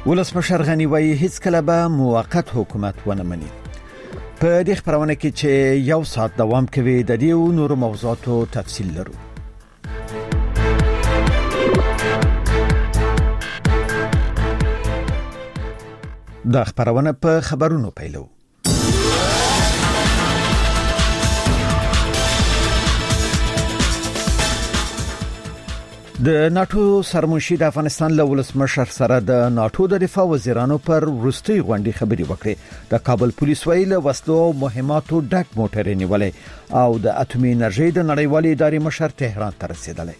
ولسمشر غنی وایي هیڅ کله به موقت حکومت ونه مني. په دې خبرونه کې چې یو ساعت دوام کوي د دې او نورو موضوعاتو تفصیل لرو. دا خبرونه په خبرونو پیلو. د ناتو سرمنشي د افغانستان له ولسمشر سره د ناتو د دفاع وزیرانو پر وروستي غونډې خبرې وکړې. د کابل پولیس ویل وسلو او مهماتو ډک موټر نیولې او د اټومي انرژي د نړیوالې ادارې مشر تهران ته رسیدلی.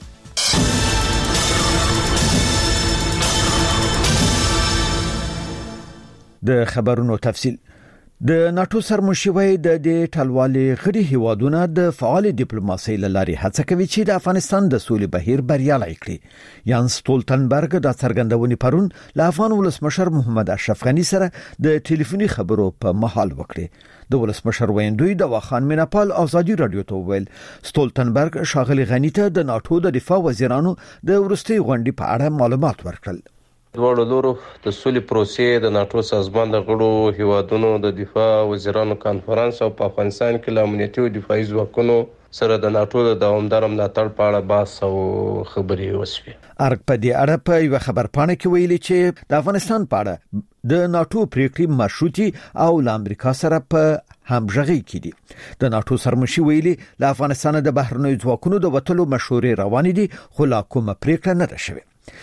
د خبرونو تفصیل. د ناتو سرمنشي وایي د دې ټلوالې غړي هیوادونه د فعال ډیپلوماسۍ لارې هڅه کوي چې د افغانستان د سولې بهیر بریالي کړي. یانس ستولتنبرګ د څرګندونې پرون له افغان ولسمشر محمد اشرف غني سره د ټلیفوني خبرو په مهال وکړي. د ولسمشر ویندوی د واخان میناپال ازادي رادیو ته ویل ستولتنبرګ شاغلي غني ته د ناتو د دفاع وزیرانو د ورستي غونډې په اړه معلومات ورکړل. دواړو لورو د سولې پروسې د ناتو سازمان د غړو هیوادونو د دفاع وزیرانو کانفرنس او په افغانستان کې د امنیتي او دفاعي ځواکونو سره د ناتو د دوامدار ملاتړ په اړه بحث او خبرې وشوې. ارګ په دې اړه په یو خبرپاڼه کې ویلي چې د افغانستان په اړه د ناتو پریکړې مشروطي او له امریکا سره په همغږي کې دي. د ناتو سرمنشي ویلي له افغانستان د بهرنیو ځواکونو د وټلو مشورې روانې دي خو لا کومه پریکړه نه ده شوې.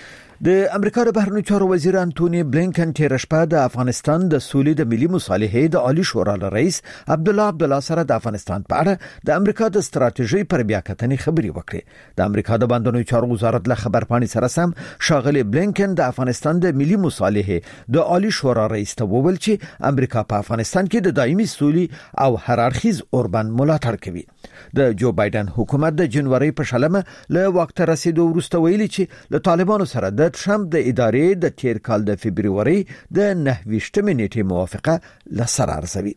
د امریکا د بهرنیو چارو وزیر انټونی بلینکن تیر شپه د افغانستان د سولې د ملي مصالحې د عالی شورا رئیس عبدالله سره د افغانستان په اړه د امریکا د ستراتیژي پر بیاکتنې خبرې وکړې. د امریکا د بهرنیو چارو وزارت له خبرپاڼې سره سم شاغلي بلینکن د افغانستان د ملي مصالحې د عالی شورا رئیس ته وویل چې امریکا په افغانستان کې د دایمي سولې او هررخیز اوربند ملاتړ کوي. د جو بایدن حکومت د جنوري په شلمه له وخت رسیدو وروسته ویلي چې له طالبانو سره د ټرمپ د ادارې د تیر کال د فبرवरी د 29 نیټې موافقه لسر ارزوي.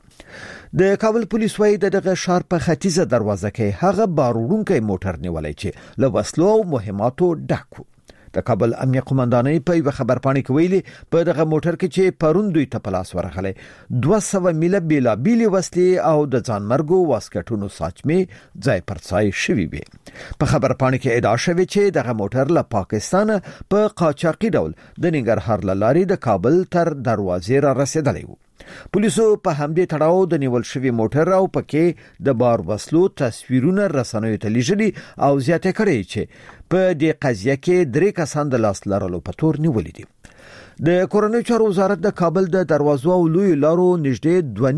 د کابل پولیس وایي دغه ښار په ختیځه دروازه کې هغه باروړونکی موټر نیولای چې له وسلو او مهماتو ډک و. د کابل امنیه قومندانۍ په یو خبرپاڼه کې ویلي په دغه موټر کې چې پرون دوی ته پلاس ورغلي 200 میله بیلابیلي وسلې او د ځانمرګو واسکټونو ساچمي ځای پر ځای شوي وي. په خبرپاڼه کې ادعا شوې چې دغه موټر له پاکستان په قاچاقي ډول د ننګرهار لارې د کابل تر دروازې را رسیدلی و. پولیسو په همدې تړاو د نیول شوی موټر او پکې د بار وسلو تصویرونه رسنیو ته لیږلي او زیاته کړي چې په دې قضیه کې 3 کسان د لاس لرلو په تور نیولې دي. د کورنیو چارو وزارت د کابل د دروازو او لوی لارو نږدې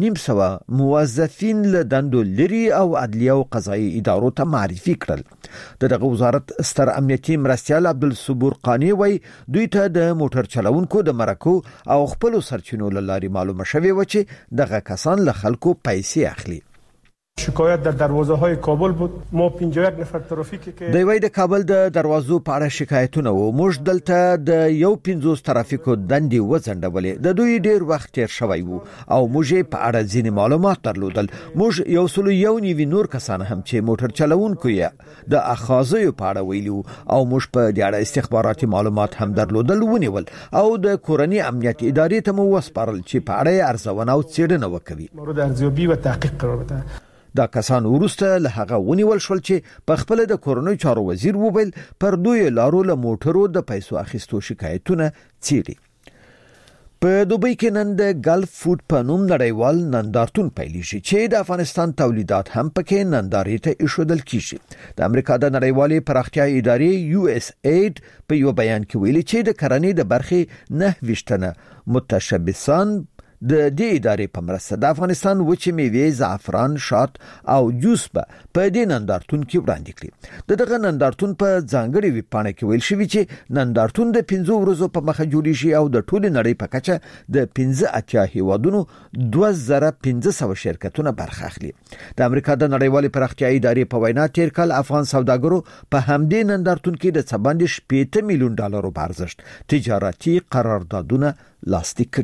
250 موظفین له دندو لري او عدلیه او قضایي ادارو ته معرفي کړل. دغه وزارت ستر امنیتي مرستیال عبدالصبور قانی وای دوی ته د موټر چلوونکو د مرکو او خپل سرچینو لاري معلومه شوی و چې دغه کسان له خلکو پیسې اخلي. شکایت در دروازه های کابل بود. ما 51 نفر ترافیکی که دوی د کابل د دروازو په اړه شکایتونه وو. موږ دلته د 50 ترافیکو دندې وځنډولې. د دوی ډیر وخت تیر شوی وو او موږ په اړه ځینې معلومات درلودل. موږ یو سلو یو نیوی نور کسان هم چې موټر چلوونکو یې د اخاذو په اړه ویلو او موږ په دې اړه استخباراتي معلومات هم درلودل ونیول او د کورنی امنیت ادارې ته مو وسپارل چې په اړه ارزونه او څېړنه وکړي. مورد ارزیابی و تحقیق قرار بده. دا کسان ورسته له هغه ونیول شول چې په خپل د کورنیو چارو وزیر وویل پر دوی لارو له موټرو د پیسو اخیستو شکایتونه څېړي. په دوبۍ کې نن د ګلف فود په نوم نړیوال نندارتون پیلېږي چې د افغانستان تولیدات هم پکې نندارې ته ایښودل کیږي. د امریکا د نړیوالې پراختیا ادارې USAID په یو بیان کې ویلي چې د کرنې د برخې 29 متشبثان د دې ادارې په مرسته د افغانستان وچې میوې، زعفران، شات او جوس په دې نندارتون کې وړاندې کړي. دغه نندارتون په ځانګړي ویبپاڼه کې ویل شوی چې نندارتون د 15 ورځو په مخه جوړیږي او د ټول نړۍ په کچه د 15 هیوادونو 2500 شرکتونه برخه اخلي. د امریکا د نړیوالې پراختیا ادارې په وینا تیر کال افغان سوداګرو په همدې نندارتون کې د $70 میلیون په ارزښت تجارتي قراردادونه لاسلیک کړي.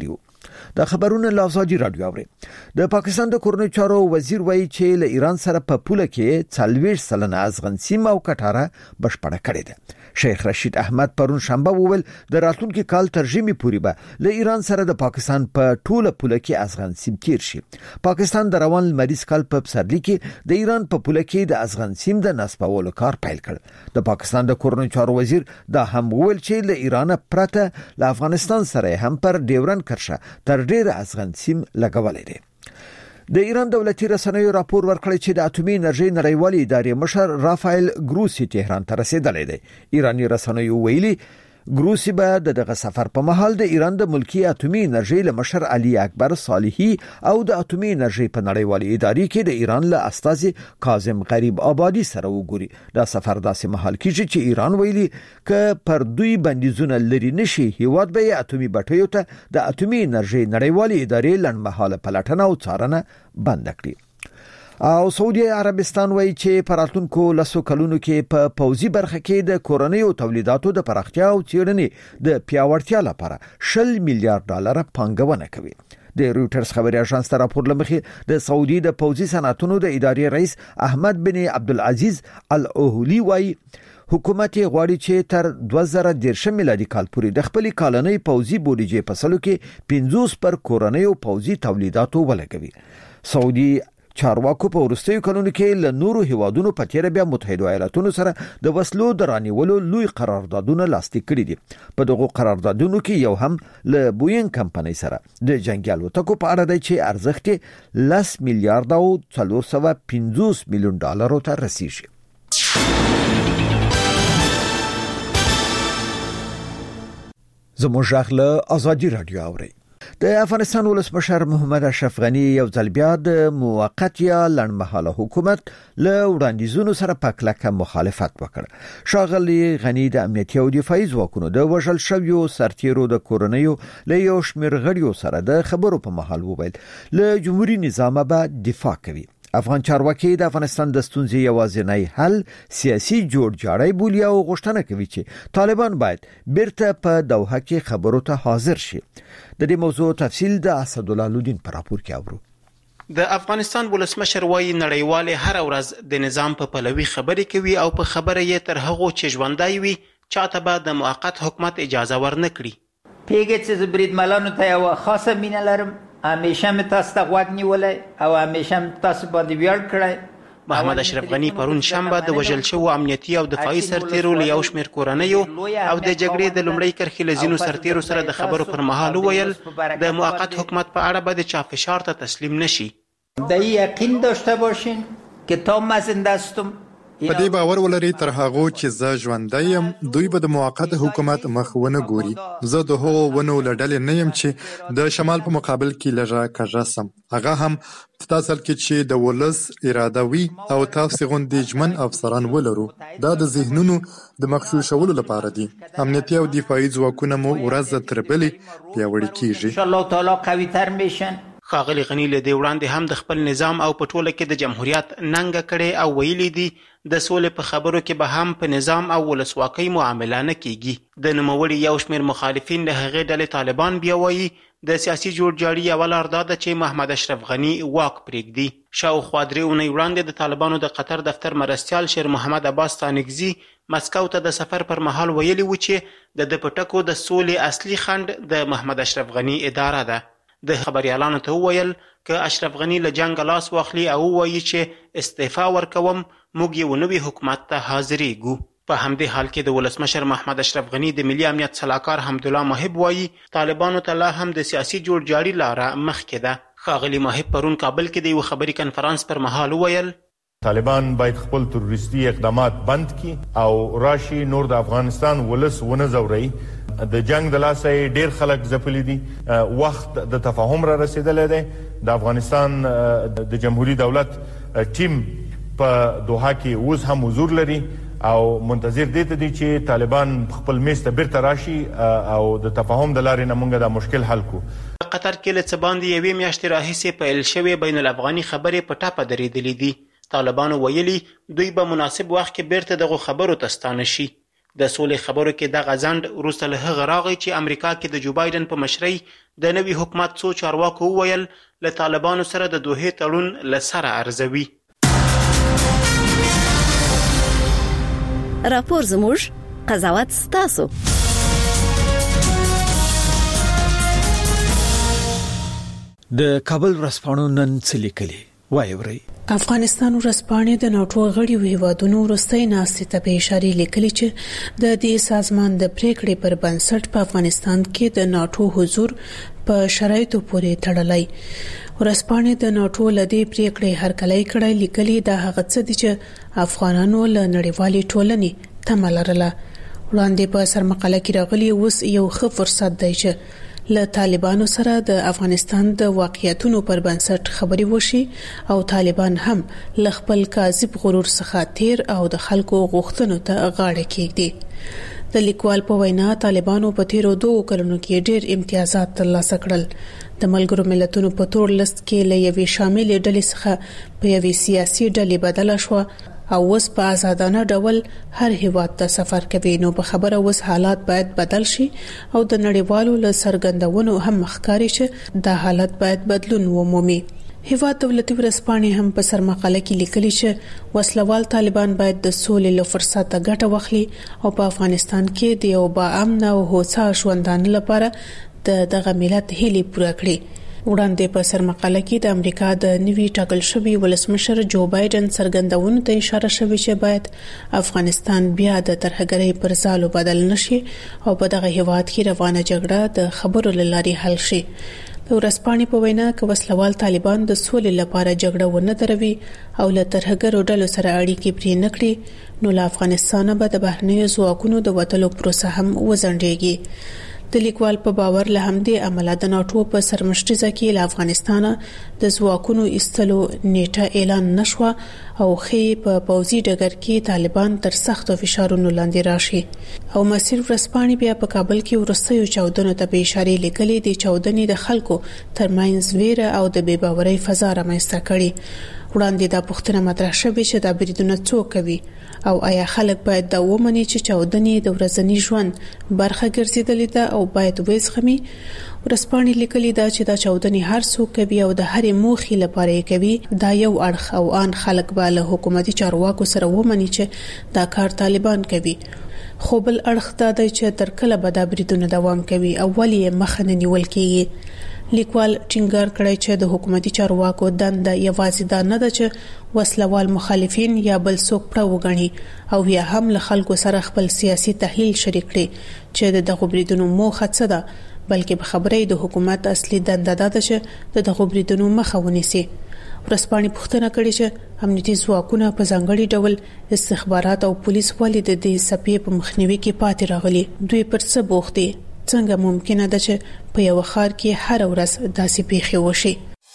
د خبرونه له ازادي رادیو اوري. د پاکستان د کورنۍ چارو وزیر وایي چې له ایران سره په پوله کې 40 سلنه ازغن سیمه او کټاره بشپړه کړې ده. شیخ رشید احمد پرون شنبه وویل د راتلونکي کال تر ژمي پورې به له ایران سره د پاکستان په ټوله پوله کې ازغن سیم تیر شي. پاکستان د روان لمریز کال په پسرلي کې د ایران په پوله کې د ازغن سیم د نصبولو کار پیل کړ. د پاکستان د کورنۍ چارو وزیر دا هم وویل چې له ایران پرته له افغانستان سره هم پر ډیورن کرښه تر ډیر ازغن سیم لګولې دي. د ایران دولتي رسنیو راپور ورکړی چې د اټومي انرژي نړیوالې ادارې مشر رافایل ګروسی تهران ته رسیدلی دی. ایرانی رسنیو ویلي ګروسی به دغه سفر په مهال د ایران د ملکی اټومي انرژي له مشر علي اکبر صالحي او د اټومي انرژي په نړیوالې ادارې کې د ایران له استازي کاظم غریب آبادی سره وګوري. دا سفر داسې مهال کېږي چې ایران ویلي ک پر دوی بندیزونه لري نشي هیواد به اټومي بټیو ته د اټومي انرژي نړیوالې ادارې لنډمهاله پلټنه او څارنه بند کړي. او سعودي عربستان وایي چې په راتلونکو لسو کلونو کې په پوځي برخه کې د کورنیو تولیداتو د پراختیا او څېړنې د پیاوړتیا لپاره 10 میلیارډ ډالر پانګونه کوي. د رويټرز خبري اژانس ته راپور لمخې د سعودي د پوځي صنعتونو د ادارې رئیس احمد بن عبدالعزيز الاوهلي وایي حکومت غواړي چې تر 2013 میلادي کال پورې د خپل کالنۍ پوځي بودیجې په سلو کې 50 پر کورنیو پوځي تولیداتو ولګوي. سعودي چارواکو په ورستیو کلونو کې له نورو هیوادونو په تیر بیا متحده ایالاتونو سره د وسلو درانیولو لوی قراردادونه لاسلیک کړي دي. په دغه قراردادونو کې یو هم له بوینګ کمپنۍ سره د جنگي الوتکو په اړه دی چې ارزښت 10 میلیارډ او 450 میلیون ډالر ته رسیږي. زموږ غله ازادي رادیو اوري. د افغانستان ولسمشر محمد اشرف غنی یو ځل بیا د موقت یا لنډمهاله حکومت له وړاندیزونو سره په کلکه مخالفت وکړ. ښاغلي غنی د امنیتي او دفاعي ځواکونو د وژل شویو سرتیرو د کورنیو له یو شمېر غړیو سره د خبرو په مهال وویل له جمهوریت نظام به دفاع کوي. افغان چارواکي د افغانستان د ستونزې یوازینی حل سیاسي جوړجاړی بولي او غوښتنه کوي چې طالبان باید بیرته په دوحه کې خبرو ته حاضر شي. د دې موضوع تفصیل د اسدالله لودین پر راپور کې اورو. د افغانستان ولسمشر وایي نړیوال هر ورځ د نظام په پلوي خبرې کوي او په خبره یې تر هغه چې ژوندای وي چاته به د موقت حکومت اجازه ورنکړي. پیګه چې بریدمنانو ته یو خاصه مینه لرم، همیشه مې تاسو ته غوږ نیولی او همیشه مې تاسو باندې ویاړ کړی. محمد اشرف غنی پرون شنبه د وژل شوو امنیتي او دفاعي سرتیرو له یو شمېر کورنیو او د جګړې د لومړۍ کرښې له ځینو سرتیرو سره د خبرو پر مهال وویل د موقت حکومت په اړه به د چا فشار ته تسلیم نشي. د یقین داشته باشین که تا من زنده هستم. په دې باور ولري تر هغه چې زه ژوندی یم دوی به د موقت حکومت مخ ونه ګوري. زه د هغو ونو له ډلې نه یم چې د شمال په مقابل کې لږه کږه سم. هغه هم په تاسل کې چې د ولس اراده وي او تاسو غوندې ژمن افسران ولرو. دا د ذهنونو د مغشوشولو لپاره دي. امنیتي او دفاعي ځواکونه مو ورځ تر بلې پیاوړي کیږي. ان شاء الله تعالی قوي تر میشن. ښاغلي غنی له دې وړاندې هم د خپل نظام او په ټوله کې د جمهوریت ننګه کړې او ویلي دي د سولې په خبرو کې به هم په نظام او ولسواکۍ معامله نه کیږي. د نوموړي یو شمېر مخالفین له هغې ډلې طالبان بیا وایي د سیاسي جوړجاړي یوه لار دا ده چې محمد اشرف غنی واک پرېږدي. شاوخوا 3 اونۍ وړاندې د طالبانو د قطر دفتر مرستیال شیر محمد عباس ستانکزي مسکو ته د سفر پر مهال ویلي و چې د پټکو د سولې اصلي خنډ د محمد اشرف غنی اداره ده. د خبريالانو ته وویل که اشرف غنی له جنگ لاس واخلي او وایي چې استعفا ورکوم موږ یو نوي حکومت ته حاضرېږو. په همدې حال کې د ولسمشر محمد اشرف غنی د ملي امنیت سلاکار حمدالله محب وایي طالبانو ته لا هم د سیاسي جوړجاړي لاره مخکې ده. ښاغلي محب پرون کابل کې د یو خبري کنفرانس پر مهال وویل طالبان باید خپل تروریستي اقدامات بند کړي او راشي نور د افغانستان ولس ونه ځوري. د جنگ د لاسه ډیر خلک ځپلي دي. وخت د تفاهم را رسیدلی دی. د افغانستان د جمهوریت دولت ټیم په دوحه کې اوس هم حضور لري او منتظر دی ته دي چې طالبان خپل میز ته بیرته راشي او د تفاهم د لارې نه موږ دا مشکل حل کو. قطر کې له څه باندې یوې میاشتې راهیسې پیل شوې بین الافغاني خبرې په ټاپه درېدلې دي. طالبانو ویلي دوی به مناسب وخت کې بیرته دغو خبرو ته ستانه شي. د سولې خبرو کې دغه ځنډ وروسته له هغه راغی چې امریکا کې د جو بایدن په مشرۍ د نوي حکومت څو چارواکو وویل له طالبانو سره د دوحې تړون له سره ارزوي. راپور زموږ، قضاوت ستاسو. د کابل ورځپاڼو نن څه لیکلي وایي. افغانستان ورځپاڼې د ناټو غړي هیوادونو وروستۍ ناستې ته په اشاره لیکلي چې د دې سازمان د پریکړې پر بنسټ په افغانستان کې د ناټو حضور په شرایطو پورې تړلی. ورځپاڼې د ناټو لدې پریکړې هرکلی کړی لیکلي دا هغه څه دي چې افغانانو له نړیوالې ټولنې تمه لرله. وړاندې په سرمقاله کې راغلي اوس یو ښه فرصت دی چې له طالبانو سره د افغانستان د واقعیتونو پر بنسټ خبري وشي او طالبان هم له خپل کاذب غرور څخه تیر او د خلکو غوښتنو ته غاړه کېږدي. د لیکوال په وینا طالبانو په تیرو 2 کلونو کې ډېر امتیازات ترلاسه کړل. د ملګرو ملتونو په تور لیست کې له یوې شامل ډلې څخه په یوې سیاسي ډلې بدله شو او اوس په آزادانه ډول هر هیواد ته سفر کوي. نو په خبره اوس حالات باید بدل شي او د نړیوالو له څرګندونو هم ښکاري چې دا حالت باید بدلون ومومي. هیواد دولتي ورځپاڼې هم په سرمقاله کې لیکلي چې وسلوال طالبان باید د سولې له فرصته ګټه واخلي او په افغانستان کې د یو باامن او هوسا ژوندانه لپاره دغه ملت هیلې پوره کړي. وړاندې په سرمقاله کې د امریکا د نوي ټاکل شوی ولسمشر جو بایدن څرګندونو ته اشاره شوې چې باید افغانستان بیا د ترهګرۍ پر ځالو بدل نشي او په دغه هیواد کې روانه جګړه د خبرو لارې حل شي. د ورځپاڼې په وینا کې وسلوال طالبان د سولې لپاره جګړه ونه دروي او له ترهګرو ډلو سره اړیکې پرې نه کړي نو له افغانستانه به د بهرنیو ځواکونو د وتلو پروسه هم وځنډېږي. د لیکوال په باور له همدې عمله د ناټو په سرمشرزه کې له افغانستانه د ځواکونو ایستلو نیټه اعلان نشوه او خې په پوځي ډګر کې طالبان تر سختو فشارونو لاندې راشي. او مسیر ورځپاڼې بیا په کابل کې ورستیو چاودنو ته په اشاره لیکلي دي. چاودنې د خلکو ترمنځ ویره او د بې باورۍ فضا رامنځته کړي. وړاندې دا پوښتنه مطرح شوه چې دا بریدونه څوک کوي او آیا خلک باید دا ومني چې چاودنې د ورځني ژوند برخه ګرځیدلې ده او باید وزغمي. ورځپاڼې لیکلي دا چې دا چاودنې هر څوک کوي او د هرې موخې لپاره یې کوي. دا یو اړخ او ان خلک به له حکومتي چارواکو سره ومني چې دا کار طالبان کوي. خو بل اړخ دا دی چې تر کله به دا بریدونه دوام کوي او ولې یې مخه نه نیول کیږي. لیکوال ټینګار کړی چې د حکومتي چارواکو دنده یوازې دا نه ده چې وسلوال مخالفین یا بل څوک پړه وګڼي او یا هم له خلکو سره خپل سیاسي تحلیل شریک کړي چې دغه بریدونو موخه څه ده، بلکې په خبرې د حکومت اصلي دنده ده چې دغه بریدونو مخه ونیسي. ورځپاڼې پوښتنه کړې چې امنیتي ځواکونه په ځانګړي ډول استخبارات او پولیس ولې د دې څپې په مخنیوي کې پاتې راغلي، دوی پر څه بوخت دي، څنګه ممکنه ده چې په یو ښار کې هر ورځ داسې پیښې وشي.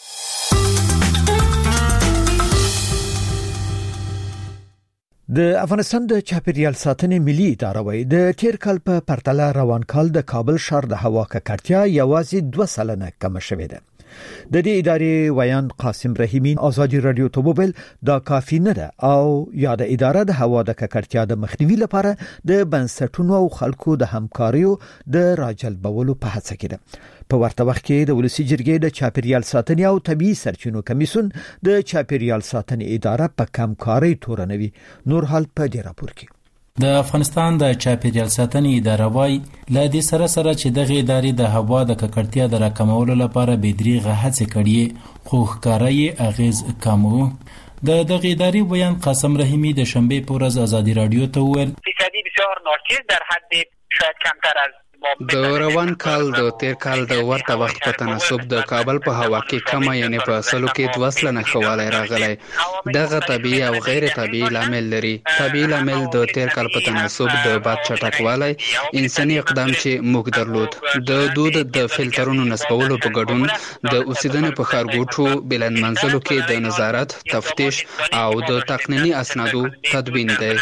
د افغانستان د چاپیریال ساتنې ملي اداره وایي د تیر کال په پرتله روان کال د کابل ښار د هوا ککړتیا یوازې 2% کم شوې ده. د دې ادارې ویان قاسم رحیمی آزادی رادیو ته وویل دا کافی نه ده او یا د اداره د هوا د ککړتیا د مخنیوي لپاره د بنسټونو او خلکو د همکاریو د راجلبولو په هڅه کې ده. په ورته وخت کې د ولسی جرګې د چاپیریال ساتنې او طبيعي سرچینو کمیسیون د چاپیریال ساتنې اداره په کمکارۍ تورنوي. نور حال په دې راپور کې د افغانستان د چاپیریال ساتنې اداره وايي ل دې سره چې دغه ادارې د هوا د ککړتیا د راکمولو لپاره بېدریغه هڅې کړې خو ښکارایي اغیز کم و. د دغه ادارې بیان قاسم رحیمی د شنبه په ورځ آزادی رادیو ته وویل فیصدی بسیار ناچیز در حد شاید کمتر از د روان کال د تیر کال د ورته وخت په تناسب د کابل په هوا کې کم یعنی په اصلو کې 2% خواله راغلی. دغه طبيعي او غیر طبيعي لامل لري. طبيعي لامل د تیر کال په تناسب د باد چټکوالی، انساني اقدام چې موږ درلود، د دود د فلټرونو نصبولو په ګډون، د اوسیدنې په ښارګوټو بلند منزلو کې د نظارت، تفتیش او د تقنینی اسنادو تدوین دی.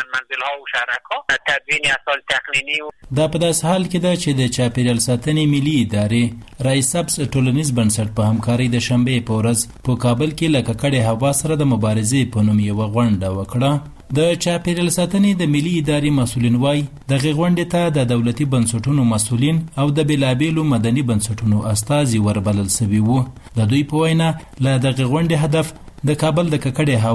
دا په داس حال کې ده چې د چاپیریال ساتنې ملي ادارې رئیس سبز ټولنیز بنسټ په همکاري د شنبه په ورځ په کابل کې لکه کډې هوا سره د مبارزې په نوم یو غونډه وکړه. د چاپیریال ساتنې د ملي ادارې مسؤلین وایي دغه غونډې ته د دولتي بنسټونو مسؤلین او د بېلابېلو مدني بنسټونو استازي وربلل شوي وو. د دوی په وینا له دغه غونډې هدف د کابل د ککړې